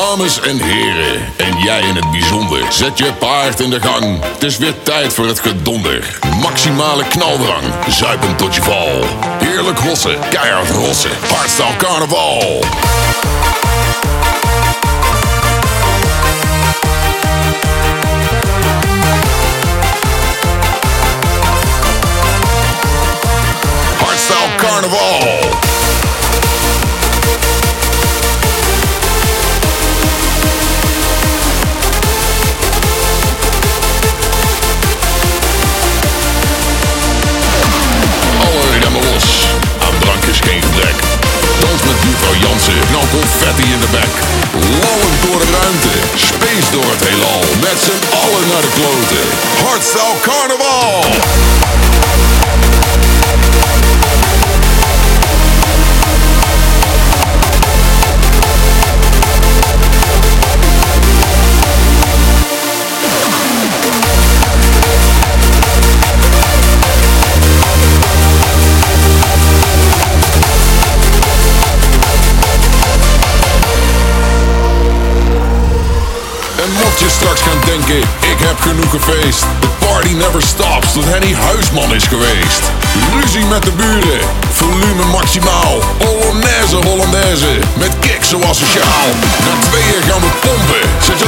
Dames en heren, en jij in het bijzonder, zet je paard in de gang. Het is weer tijd voor het gedonder. Maximale knaldrang, zuipen tot je val. Heerlijk hossen, keihard rossen, hardstyle carnaval. Hardstyle carnaval. Geen gebrek. Dans met juffrouw Jansen, knal confetti in de bek. Lallend door de ruimte, space door het heelal. Met z'n allen naar de kloten. Hardstyle carnaval! Mocht je straks gaan denken, ik heb genoeg gefeest. De party never stops tot Henny Huisman is geweest. Ruzie met de buren, volume maximaal. Polonaise Hollandaise, met kick zoals sociaal. Na tweeën gaan we pompen, zet